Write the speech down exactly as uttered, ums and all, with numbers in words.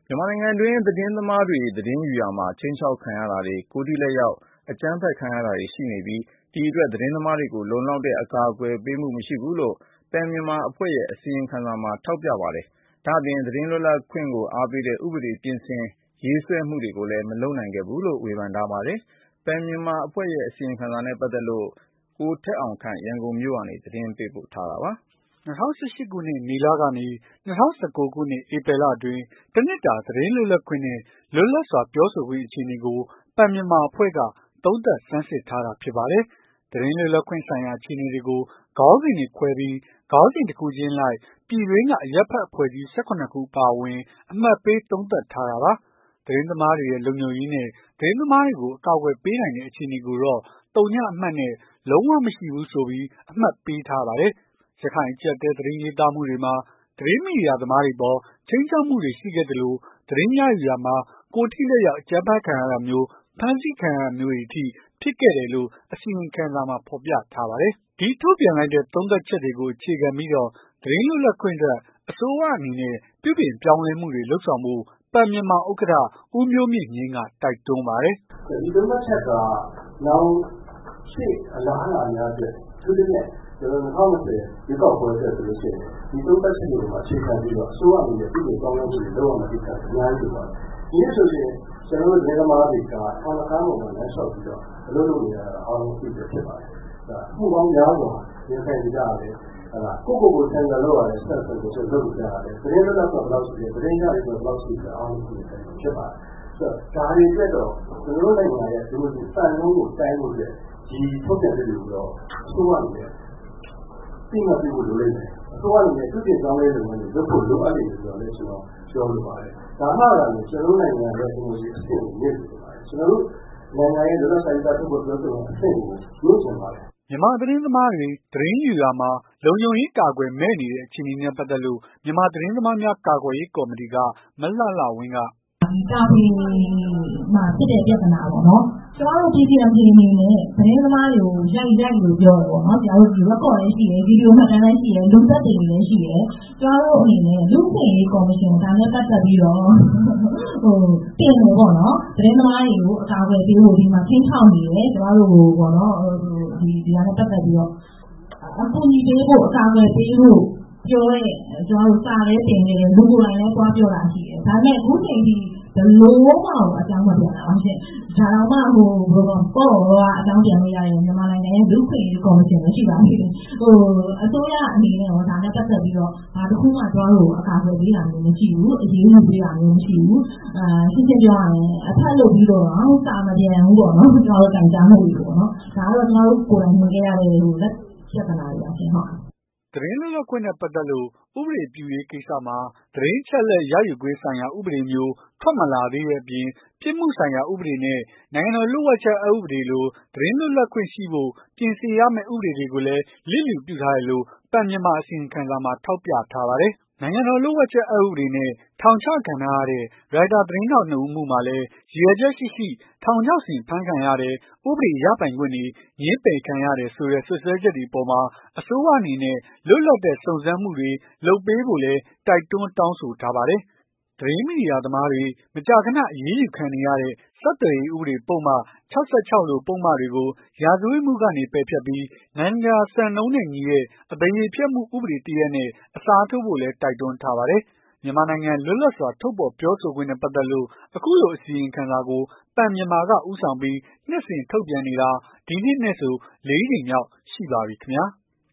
မြန်မာနိုင်ငံတွင်းသတင်းသမားတွေသတင်းယူရာမှာခြိမ်းခြောက်ခံရတာတွေကိုယ်ထိလက်ရောက်အကြမ်းဖက်ခံရတာတွေရှိနေပြီးဒီအတွက်သတင်းသမားတွေကိုလုံလောက်တဲ့အကာအကွယ်ပေးမှုမရှိဘူးလို့ PEN Myanmar အဖွဲ့ရဲ့အစီရင်ခံစာမှာထောက်ပြပါတယ်။ဒါ့အပြင်သတင်းလွတ်လပ်ခွင့်ကိုအားပေးတဲ့ဥပဒေပြင်ဆင်ရေးဆွဲမှုတွေကိုလည်းမလုပ်နိုင်ခဲ့ဘူးလို့ဝေဖန်ထားပါတယ်။ PEN Myanmar အဖွဲ့ရဲ့အစီရင်ခံစာနဲ့ပတ်သက်လို့ကိုထက်အောင်ခန့်ရန်ကုန်မြို့ကနေသတင်းပေးပို့ထားတာပါ။၂၀၁၈ ခုနှစ် မေလကနေ ၂၀၁၉ ခုနှစ် ဧပြီလအတွင်း တနှစ်တာ သတင်းလွတ်လပ်ခွင့်နဲ့ လွတ်လပ်စွာပြောဆိုခွင့်အခြေအနေကို PEN Myanmar အဖွဲ့က သုံးသပ်ဆန်းစစ်ထားတာဖြစ်ပါတယ်။ သတင်းလွတ်လပ်ခွင့်ဆိုင်ရာအခြေအနေတွေကို ခေါင်းစဉ်တွေခွဲပြီး ခေါင်းစဉ်တခုချင်းအလိုက် ပြည်တွင်းက အရပ်ဖက်အဖွဲ့အစည်း ၁၇ ခုအပါအဝင် အမှတ်ပေးသုံးသပ်ထားတာပါ။ သတင်းသမားတွေရဲ့လုံခြုံရေးနဲ့ သတင်းသမားတွေကို အကာအကွယ်ပေးနိုင်တဲ့အခြေအနေကိုတော့ သုညအမှတ်နဲ့ လုံးဝမရှိဘူးဆိုပြီး အမှတ်ပေးထားပါတယ်။ ရခိုင်အကျပ်အတည်းသတင်းရေးသားမှုတွေမှာ သတင်းမီဒီယာသမားတွေအပေါ် ခြိမ်းခြောက်မှုတွေရှိခဲ့သလို သတင်းရယူရာမှာ ကိုယ်ထိလက်ရောက်အကြမ်းဖက်ခံရတာမျိုး ဖမ်းဆီးခံရတာမျိုးတွေအထိဖြစ်ခဲ့တယ်လို့ အစီရင်ခံစာမှာဖော်ပြထားပါတယ်။ ဒီထုတ်ပြန်လိုက်တဲ့သုံးသပ်ချက်တွေကိုအခြေခံပြီးတော့ သတင်းလွတ်လပ်ခွင့်အတွက် အစိုးရအနေနဲ့ ပြုပြင်ပြောင်းလဲမှုတွေလုပ်ဆောင်ဖို့ PEN Myanmar ဥက္ကဋ္ဌ ဦးမျိုးမြင့်ငြိမ်းက တိုက်တွန်းပါတယ်။ "ဒီသုံးသပ်ချက်က နောင်ရှေ့အလားအလာများအတွက် အထူးသဖြင့် ၂၀၂၀ ရွေးကောက်ပွဲအတွက်ဆိုရင် ဒီသုံးသပ်ချက်တွေကိုအခြေခံပြီးတော့ အစိုးရအနေနဲ့ပြုပြင်ပြောင်းလဲမှုတွေလုပ်ရမယ့်ကိစ္စတွေအများကြီးလိုပါတယ်။ဒီနေ့ဆိုရင် ကျွန်တော်တို့သတင်းသမားတွေက ထောင်တခန်းပေါ်မှာလမ်းလျှောက်ပြီးတော့အလုပ်လုပ်နေရတာအားလုံးသိပြီးဖြစ်ပါတယ်။အမှုပေါင်းများစွာရင်ဆိုင်နေကြရတယ်။ကိုယ့်ကိုယ်ကိုဆင်ဆာလုပ်ရတယ်ဆက်ဆံကိုလုပ်နေကြရတယ်။သတင်းလွတ်လပ်ခွင့်ဘယ်လောက်ရှိတယ်သတင်းရယူခွင့်ဘယ်လောက်ရှိတယ်အားလုံးသိနေတယ်ဖြစ်ပါတယ်။ဆိုတော့ဒါတွေအတွက်တော့ကျွန်တော်တို့နိုင်ငံရဲ့ဒီလိုစံနှုန်းကိုတိုင်းဖို့အတွက်ဒီထုတ်ပြန်ချက်တွေကိုတော့အစိုးရအနေနဲ့သိမှတ်ပြုဖို့လိုလိမ့်မယ်။အစိုးရအနေနဲ့ပြုပြင်ပြောင်းလဲလုပ်ငန်းတွေလုပ်ဖို့လိုအပ်နေတယ်ဆိုတော့လည်းကျွန်တော်ပြောလိုပါတယ်။ဒါမှလည်းကျွန်တော်တို့နိုင်ငံရဲ့ဒီလိုအဆင့်ကိုမြင့်တင်ပါတယ်။ကျွန်တော်တို့နိုင်ငံရဲ့လွတ်လပ်စွာရေးသားထုတ်ဖော်ပြောဆိုမှုအဆင့်ကိုမြင့်တင်ပါတယ်။ " မြန်မာသတင်းသမားတွေ သတင်းယူရာမှာ လုံခြုံရေးကာကွယ်မဲ့နေတဲ့အခြေအနေနဲ့ပတ်သက်လို့ မြန်မာသတင်းသမားများကာကွယ်ရေးကော်မတီက မလှလှဝင်းကဒီကာကွယ်မှာဖြစ်တဲ့ပြဿနာပေါ့နော်။ကျွန်တော်တို့ P P M P အနေနဲ့သတင်းသမားတွေကိုရိုက်ရိုက်လို့ပြောတယ်ပေါ့နော်။ကျွန်တော်တို့ record လည်းရှိတယ်ဗီဒီယိုမှတ်တမ်းလည်းရှိတယ်လူသက်သေတွေလည်းရှိတယ်။ကျွန်တော်တို့အနေနဲ့လူ့အခွင့်အရေးကော်မရှင်ဒါနဲ့ပတ်သက်ပြီးတော့ဟိုတင်တယ်ပေါ့နော်။သတင်းသမားတွေကိုအကာအကွယ်ပေးဖို့ဒီမှာချင်းချောက်နေတယ်ကျွန်တော်တို့ပေါ့နော်။ဒီဒီဟာနဲ့ပတ်သက်ပြီးတော့အကူအညီပေးဖို့အကာအကွယ်ပေးဖို့ပြောရဲကျွန်တော်တို့စာလည်းတင်နေတယ်လူကိုယ်တိုင်လည်းတွားပြောတာရှိတယ်။ဒါပေမဲ့အခုချိန်ဒီဘလို့မှအကြောင်းမပြန်တာပါရှင်။ဒါတော့မှဟိုဘယ်လိုပေါ့ပေါ့အကြောင်းပြန်လို့ရတယ်မြန်မာနိုင်ငံရဲ့လူ့ခွင့်ရေးကော်မရှင်လည်းရှိပါသေးတယ်။ဟိုအစိုးရအနေနဲ့ဟောဒါနဲ့ပတ်သက်ပြီးတော့ဘာတစ်ခုမှတွားလို့အကာအကွယ်ပေးတာမျိုးမရှိဘူးအရေးယူပေးတာမျိုးမရှိဘူး။အာရှင်းရှင်းပြောရရင်အထက်လုပ်ပြီးတော့စာမပြန်ဘူးပေါ့နော်ကျွန်တော်တို့တိုင်ကြားမှုတွေပေါ့နော်။ဒါကတော့ကျွန်တော်တို့ကိုယ်တိုင်မြင်ခဲ့ရတဲ့ဟိုလက်ပြဿနာတွေပါရှင်ဟုတ်။သတင်းလွတ်လပ်ခွင့်နဲ့ပတ်သက်လို့ဥပဒေပြုရေးကိစ္စမှာ သတင်းအချက်အလက်ရယူခွင့်ဆိုင်ရာဥပဒေမျိုးထွက်မလာသေးတဲ့အပြင် ပြစ်မှုဆိုင်ရာဥပဒေနဲ့ နိုင်ငံတော်လျှို့ဝှက်ချက်အက်ဥပဒေလို သတင်းလွတ်လပ်ခွင့်ရှိဖို့ ပြင်ဆင်ရမယ့်ဥပဒေတွေကိုလည်း လျစ်လျူပြုထားတယ်လို့ PEN Myanmar အစီရင်ခံစာမှာထောက်ပြထားပါတယ်။ နိုင်ငံတော်လျှို့ဝှက်ချက်အက်ဥပဒေနဲ့ ထောင်ချခံထားရတဲ့ ရိုက်တာသတင်းထောက် ၂ ဦးအမှုမှာလည်း ရည်ရွယ်ချက်ရှိရှိ ထောင်ချောက်ဆင်ဖမ်းခံရတယ်။ ဥပဒေရပိုင်ခွင့်တွေ ငြင်းပယ်ခံရတယ်ဆိုတဲ့ စွပ်စွဲချက်တွေအပေါ်မှာ အစိုးရအနေနဲ့ လွတ်လပ်တဲ့စုံစမ်းမှုတွေလုပ်ပေးဖို့လည်း တိုက်တွန်းတောင်းဆိုထားပါတယ်။ သတင်းမီဒီယာသမားတွေ မကြာခဏအရေးယူခံနေရတဲ့ ဆက်သွယ်ရေးဥပဒေပုဒ်မ ၆၆ လိုပုဒ်မတွေကို ရာဇဝတ်မှုကနေပယ်ဖျက်ပြီး နိုင်ငံတကာစံနှုန်းနဲ့ညီတဲ့ အသရေဖျက်မှုဥပဒေတရပ်နဲ့ အစားထိုးဖို့လည်း တိုက်တွန်းထားပါတယ်။ မြန်မာနိုင်ငံလွတ်လပ်စွာထုတ်ဖော်ပြောဆိုခွင့်နဲ့ပတ်သက်လို့ အခုလိုအစီရင်ခံစာကို PEN Myanmar ကဦးဆောင်ပြီး နှစ်စဉ်ထုတ်ပြန်နေတာ ဒီနှစ်နဲ့ဆို ၄ ကြိမ်မြောက်ရှိပါပြီခင်ဗျာ။